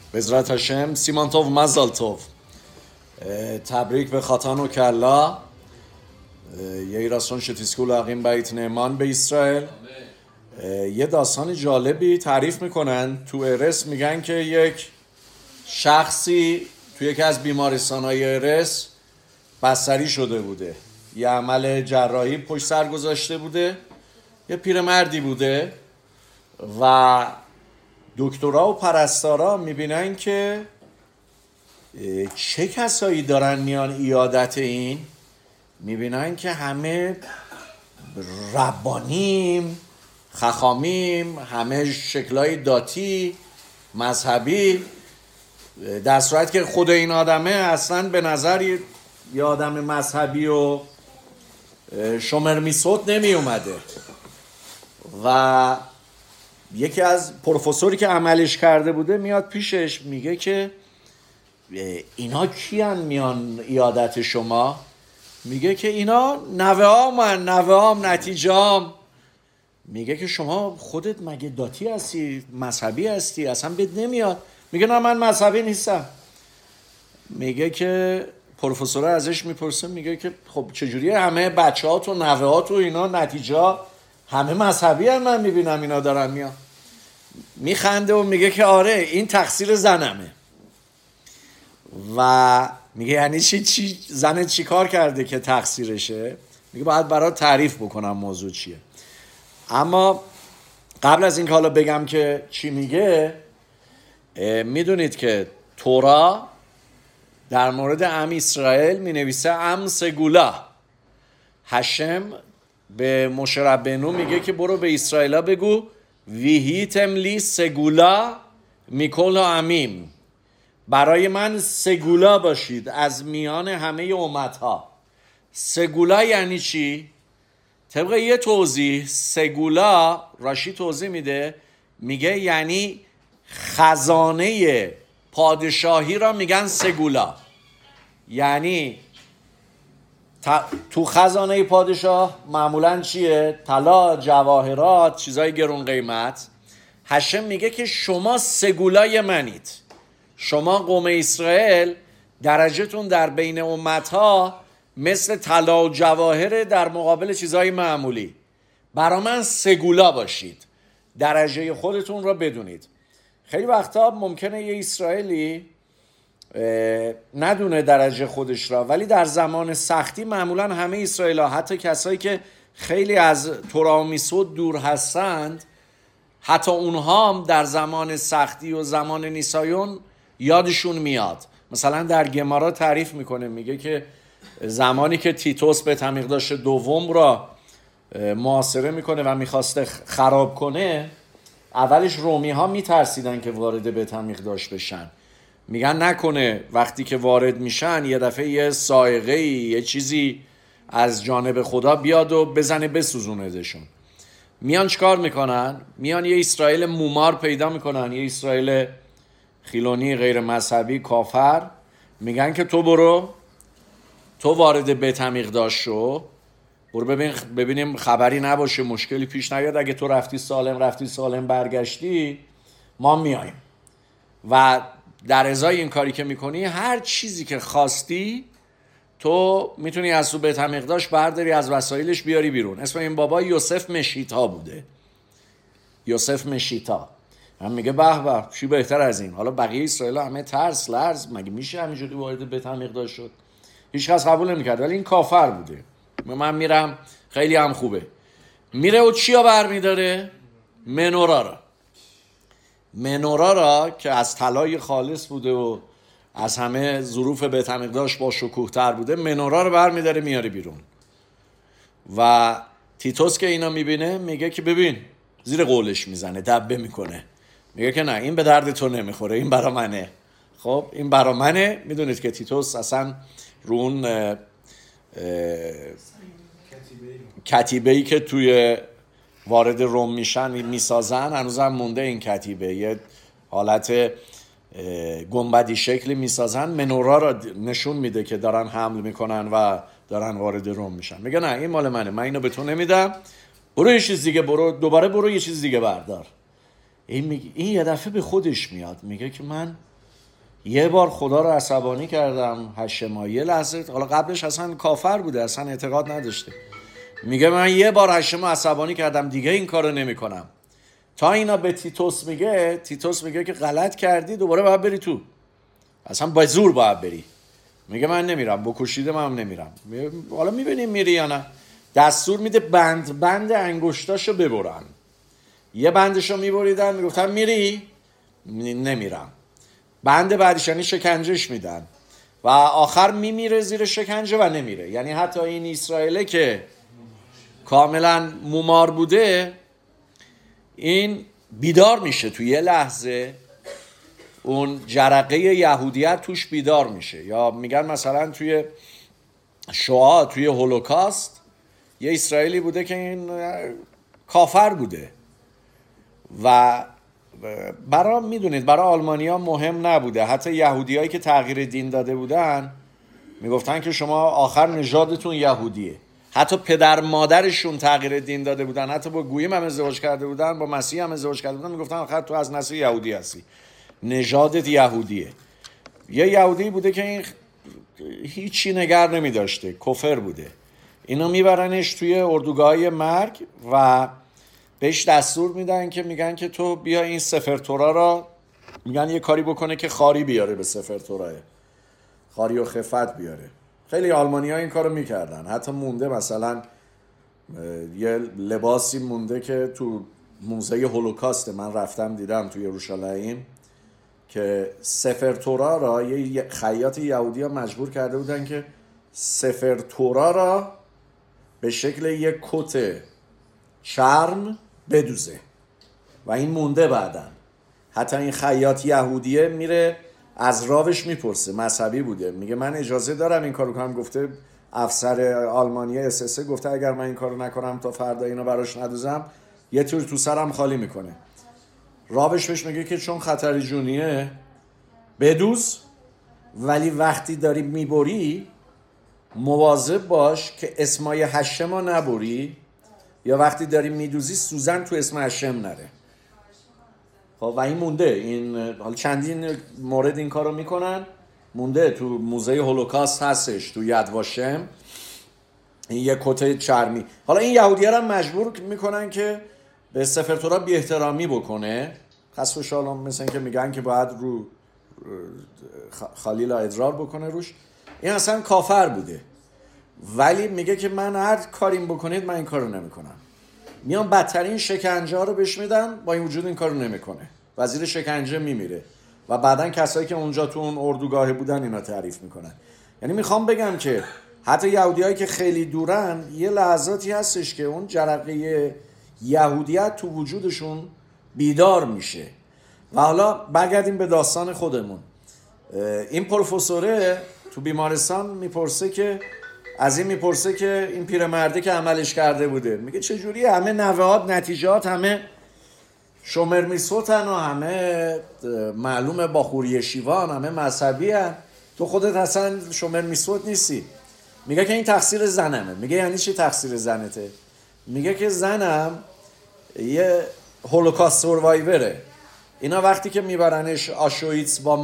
בעזרת השם סימן טוב מזל טוב. تبریک به خاتان و کلا. یه راسون شتیسکو لاغیم بیت نعمان به اسرائیل. یه داستان جالبی تعریف میکنن تو ارس. میگن که یک شخصی تو یکی از بیمارستان‌های ارس بستری شده بوده، یه عمل جراحی پشت سر گذاشته بوده، یه پیرمردی بوده و دکترها و پرستارا میبینن که چه کسایی دارن میان عیادت این. میبینن که همه ربانیم، خخامیم، همه شکلای داتی مذهبی، در صورت که خود این آدمه اصلا به نظر یه آدم مذهبی و شمر میسوت نمی اومده. و یکی از پروفسوری که عملش کرده بوده میاد پیشش میگه که اینا کیان میان عیادت شما؟ میگه که اینا نوه‌هام نتیجه‌ام. میگه که شما خودت مگه داتی هستی، مذهبی هستی، اصلا بهت نمیاد؟ میگه نه من مذهبی نیستم. میگه که پروفسور ازش میپرسه، میگه که خب چجوری همه بچه‌هات و نوه‌هات و اینا نتیجه همه مذهبی هم من میبینم اینا دارن میان؟ میخنده و میگه که آره این تقصیر زنمه. و میگه یعنی چی زنت چی کار کرده که تقصیرشه؟ میگه باید برات تعریف بکنم موضوع چیه. اما قبل از این که حالا بگم که چی میگه، میدونید که تورا در مورد ام اسرائیل مینویسه ام سگولا. هشم به موشه ربینو میگه که برو به اسرائیلا بگو ویهیتم لی سگولا میکل امیم، برای من سگولا باشید از میان همه امتها. سگولا یعنی چی؟ طبق یه توضیح سگولا راشی توضیح میده، میگه یعنی خزانه پادشاهی را میگن سگولا. یعنی تو خزانه پادشاه معمولاً چیه؟ طلا، جواهرات، چیزای گرون قیمت. هشم میگه که شما سگولای منید، شما قوم اسرائیل درجتون در بین امتها مثل طلا و جواهر در مقابل چیزای معمولی. برا من سگولا باشید، درجه خودتون را بدونید. خیلی وقتا ممکنه یه اسرائیلی ندونه درجه خودش را، ولی در زمان سختی معمولا همه اسرائیل‌ها، حتی کسایی که خیلی از تورا و میسود دور هستند، حتی اونها هم در زمان سختی و زمان نیسایون یادشون میاد. مثلا در گمارا تعریف میکنه، میگه که زمانی که تیتوس بیت همیقداش دوم را محاصره میکنه و میخواسته خراب کنه، اولش رومی ها میترسیدن که وارد بیت همیقداش بشن. میگن نکنه وقتی که وارد میشن یه دفعه یه صاعقه‌ای، یه چیزی از جانب خدا بیاد و بزنه بسوزونه دشون. میان چکار میکنن؟ میان یه اسرائیل مومار پیدا میکنن، یه اسرائیل خیلونی غیر مذهبی کافر. میگن که تو برو، تو وارد بیت همیقداش شو، برو ببینیم خبری نباشه، مشکلی پیش نیاد. اگه تو رفتی سالم برگشتی ما میایم. و در ازای این کاری که میکنی هر چیزی که خواستی تو میتونی از تو بیت همیقداش برداری، از وسایلش بیاری بیرون. اسم این بابا یوسف مشیتا بوده، یوسف مشیتا. هم میگه به به چی بهتر از این. حالا بقیه اسرائیل همه ترس لرز، مگه میشه همینجوری وارد بیت همیقداش شد؟ هیچ کس قبول نمیکرد، ولی این کافر بوده. من میرم، خیلی هم خوبه. میره و چیا برمیداره؟ منورا را که از طلای خالص بوده و از همه ظروف بیت همیقداش با شکوه تر بوده، منورا رو برمیداره میاره بیرون. و تیتوس که اینا میبینه میگه که ببین، زیر قولش میزنه، دبه میکنه، میگه که نه این به درد تو نمیخوره، این برا منه. خب این برا منه. میدونید که تیتوس اصلا رون کتیبه‌ای که توی وارد روم میشن میسازن هنوزم مونده. این کتیبه یه حالت گنبدی شکلی میسازن، منورا را نشون میده که دارن حمل میکنن و دارن وارد روم میشن. میگه نه این مال منه، من اینو به تو نمیدم، برو یه چیز دیگه، برو یه چیز دیگه بردار. این یه دفعه به خودش میاد، میگه که من یه بار خدا رو عصبانی کردم، هشما یه لحظه، حالا قبلش اصلا کافر بوده، اصلا اعتقاد نداشته، میگه من یه بار هشما عصبانی کردم دیگه این کارو نمیکنم. تا اینا به تیتوس میگه که غلط کردی، دوباره باید بری تو، اصلا با زور باید بری. میگه من نمیرم، بکشیده من نمیرم. حالا میبینیم میری یا نه. دستور میده بند انگشتاشو ببرن. یه بندشو میبریدن، میگفتن میری؟ نمیرم. بند بعدش یعنی شکنجهش میدن و آخر میمیره زیر شکنجه و نمیره. یعنی حتی این اسرائیله که کاملا مومار بوده، این بیدار میشه توی یه لحظه، اون جرقه یهودیت توش بیدار میشه. یا میگن مثلا توی شوآ، توی هولوکاست، یه اسرائیلی بوده که این کافر بوده و میدونید برای آلمانیا مهم نبوده. حتی یهودیایی که تغییر دین داده بودن میگفتن که شما آخر نژادتون یهودیه. حتی پدر مادرشون تغییر دین داده بودن، حتی با گوییم هم ازدواج کرده بودن، با مسیح هم ازدواج کرده بودن، میگفتن آخر تو از نسل یهودی هستی، نژادت یهودیه. یه یهودی بوده که این هیچی نگر نمیداشته، کفر بوده. اینا میبرنش توی اردوگاه مرگ و بهش دستور میدن که میگن که تو بیا این سفر تورا را، میگن یه کاری بکنه که خاری بیاره به سفر توراه، خاری و خفت بیاره. خیلی آلمانی ها این کارو میکردن. حتی مونده مثلا یه لباسی مونده که تو موزه هولوکاست من رفتم دیدم توی یروشالیم، که سفر تورا را یه خیاط یهودی ها مجبور کرده بودن که سفر تورا را به شکل یک کت چرم بدوزه و این مونده بعدن. حتی این خیاط یهودیه میره از راوش میپرسه، مذهبی بوده، میگه من اجازه دارم این کارو کنم؟ گفته افسر آلمانی اس گفته اگر من این کارو نکنم تا فردا اینو براش ندوزم یه طور تو سرم خالی میکنه. راوش بهش میگه که چون خطر جونیه بدوز، ولی وقتی داری میبری مواظب باش که اسمای هشما نبری، یا وقتی داری میدوزی سوزن تو اسم هشم نره. خب و این مونده، این حالا چندین مورد این کارو میکنن، مونده تو موزه هولوکاست هستش تو ید واشم، این یه کت چرمی. حالا این یهودی‌ها رو مجبور میکنن که به سفر تورا بی احترامی بکنه، خسف شالام، مثلا که میگن که باید رو خلیل ادرار بکنه روش. این اصلا کافر بوده، ولی میگه که من هر کاریم بکنید من این کارو نمیکنم. میان بدترین شکنجه ها رو بهش میدن، با این وجود این کارو نمیکنه، وزیر شکنجه میمیره و بعدن کسایی که اونجا تو اون اردوگاه بودن اینا تعریف میکنن. یعنی میخوام بگم که حتی یهودیایی که خیلی دورن یه لحظاتی هستش که اون جرقه یهودیت تو وجودشون بیدار میشه. و حالا برگردیم به داستان خودمون. این پروفسوره تو بیمارستان میپرسه که این پیرمرده که عملش کرده بوده، میگه چجوریه همه نوهات نتیجات همه شومر میسوتن و همه معلومه باخوری شیوان، همه مذهبی هن، تو خودت اصلا شومر میسوت نیستی. میگه که این تقصیر زنمه. میگه یعنی چی تقصیر زنته؟ میگه که زنم یه هولوکاست سوروایوره. اینا وقتی که میبرنش آشویتس با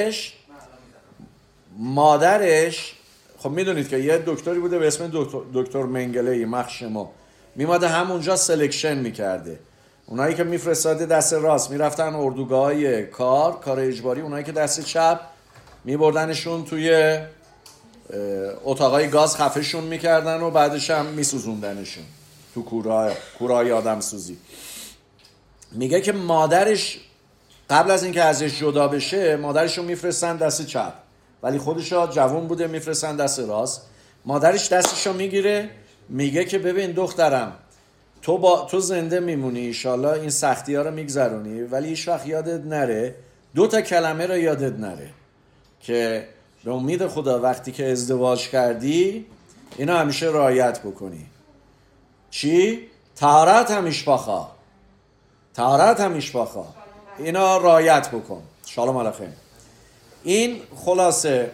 مادرش خب میدونید که یه دکتری بوده به اسم دکتر منگله مخشمو، میماده همونجا سلکشن میکرده. اونایی که میفرستاده دست راست میرفتن اردوگاه‌های کار اجباری، اونایی که دست چپ میبردنشون توی اتاقای گاز خفهشون میکردن و بعدش هم میسوزوندنشون تو کورهای آدم سوزی. میگه که مادرش قبل از اینکه ازش جدا بشه مادرشو میفرستن دست چپ، ولی خودشو جوان بوده میفرستن دست راست. مادرش دستشو میگیره، میگه که ببین دخترم، تو زنده میمونی، ایشالله این سختی ها رو میگذرونی، ولی هیچ وقت یادت نره 2 کلمه رو یادت نره که به امید خدا وقتی که ازدواج کردی اینا همیشه رعایت بکنی. چی؟ طهارت همیشباخا اینا رعایت بکن. شالوم علیکم. این خلاصه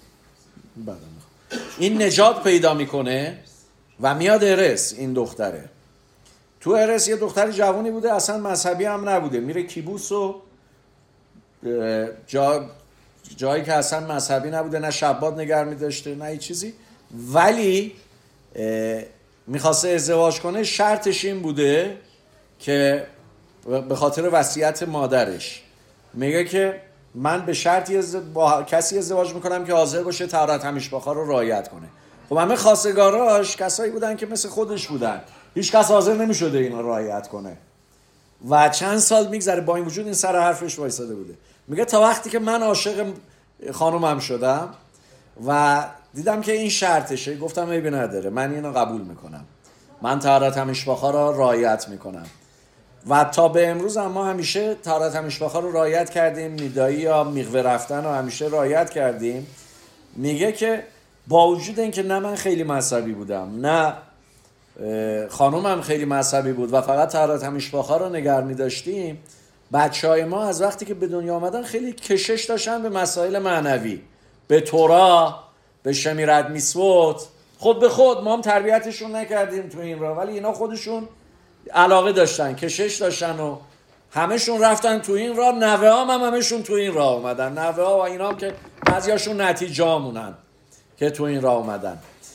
این نجات پیدا میکنه و میاد ارس. این دختره تو ارس یه دختر جوانی بوده، اصلا مذهبی هم نبوده، میره کیبوس و جا جایی که اصلا مذهبی نبوده، نه شبات نگر می‌داشته نه هیچ چیزی، ولی میخواسته ازدواج کنه. شرطش این بوده که به خاطر وصیت مادرش میگه که من به شرطی با کسی ازدواج میکنم که حاضر باشه طهارت همیشباخا رو رعایت کنه. خب همه خواستگاراش کسایی بودن که مثل خودش بودن، هیچ کس حاضر نمیشده اینا رعایت کنه. و چند سال میگذره، با این وجود این سر حرفش وایساده بوده. میگه تا وقتی که من عاشق خانومم شدم و دیدم که این شرطشه، گفتم عیبی نداره، من اینو قبول میکنم، من طهارت همیشباخا رو رعایت میکنم. و تا به امروز ما همیشه طهارت همیشباخا رو رعایت کردیم، نیدایی یا میغوه رفتن رو همیشه رعایت کردیم. میگه که با وجود اینکه نه من خیلی مذهبی بودم نه خانومم خیلی مذهبی بود و فقط طهارت همیشباخا رو نگه می‌داشتیم، بچهای ما از وقتی که به دنیا آمدن خیلی کشش داشتن به مسائل معنوی، به تورا، به شمیرت میسوت. خود به خود ما هم تربیتشون نکردیم تو این راه، ولی اینا خودشون علاقه داشتن، کشش داشتن و همهشون رفتن تو این راه. نوه هم همهشون تو این راه اومدن، نوه ها و اینا هم که بعضیاشون نتیجه همونن که تو این راه اومدن.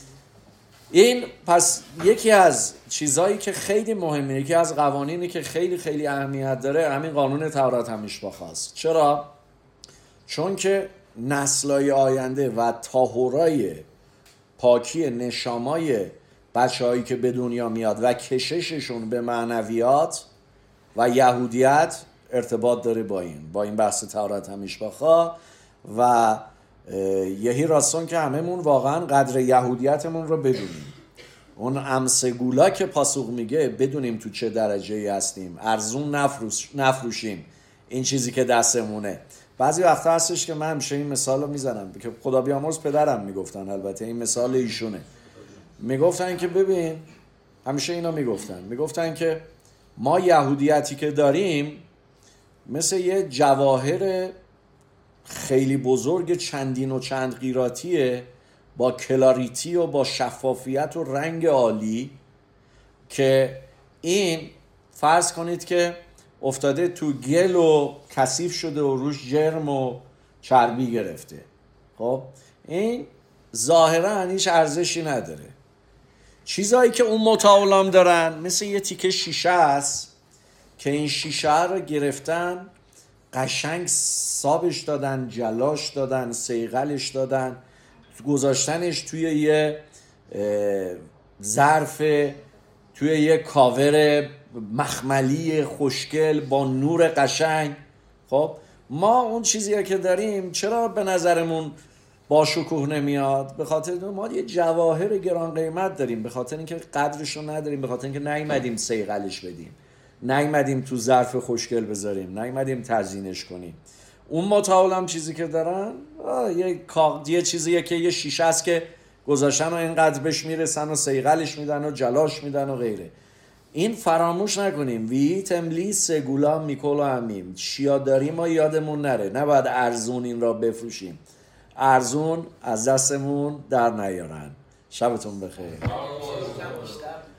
این پس یکی از چیزایی که خیلی مهمه، یکی از قوانینی که خیلی خیلی اهمیت داره، همین قانون طهارت همیشباخا است. چرا؟ چون که نسل‌های آینده و طهورای پاکی نشامای بچه‌هایی که به دنیا میاد و کشششون به معنویات و یهودیت ارتباط داره با این بحث طهارت همیشباخا. و یهی راستون که هممون واقعا قدر یهودیتمون رو بدونیم، اون امسگولا که پاسوق میگه بدونیم تو چه درجه‌ای هستیم، ارزون نفروشیم این چیزی که دستمونه. بعضی وقتا هستش که من همیشه این مثال رو میزنم که خدا بیامرز پدرم میگفتن، البته این مثال ایشونه، میگفتن که ببین، همیشه اینا میگفتن که ما یهودیتی که داریم مثل یه جواهر خیلی بزرگ چندین و چند قیراتیه، با کلاریتی و با شفافیت و رنگ عالی، که این فرض کنید که افتاده تو گل و کثیف شده و روش جرم و چربی گرفته. خب این ظاهرا هیچ ارزشی نداره. چیزایی که اون متعالم دارن مثل یه تیکه شیشه است که این شیشه رو گرفتن، قشنگ سابش دادن، جلاش دادن، صیقلش دادن، گذاشتنش توی یه ظرف، توی یه کاور مخملی خوشگل با نور قشنگ. خب ما اون چیزی که داریم چرا به نظرمون با شکوه نمیاد؟ به خاطر ما یه جواهر گران قیمت داریم، به خاطر اینکه قدرشو نداریم، به خاطر اینکه نیومدیم صیقلش بدیم، نیومدیم تو ظرف خوشگل بذاریم، نیومدیم تزیینش کنیم. اون متعالم چیزی که دارن یه چیزیه که یه شیشه است که گذاشتن و اینقدر بهش میرسن و صیقلش میدن و جلاش میدن و غیره. این فراموش نکنیم، وی تملی سگولا میکولا همیم، چیا داریم ما یادمون نره. نباید ارزون این را بفروشیم، ارزون از دستمون در نیارن. شبتون بخیر.